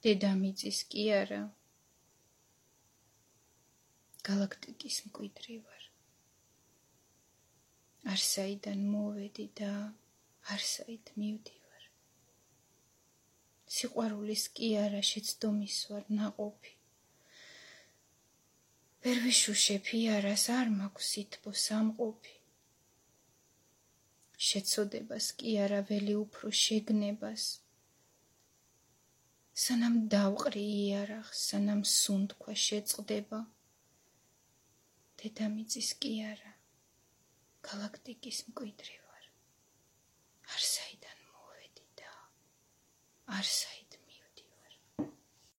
დედამიწის კი არა, galaktikis მკვიდრი ვარ. არსაიდან მოვედი და არსაით მივდივარ. სიყვარულის კი არა, შეცდომის ვარ ნაყოფი. ვერ ვიშუშები არას, არ მაქვს სითბო სამყოფი. შეცოდებას კი არა, ველი უფრო შეგნებას. სანამ დავყრი იარაღს, სანამ სუნთქვა შეწყდება. დედამიწის კი არა, galaktikis მკვიდრი ვარ. არსაიდან მოვედი და არსაით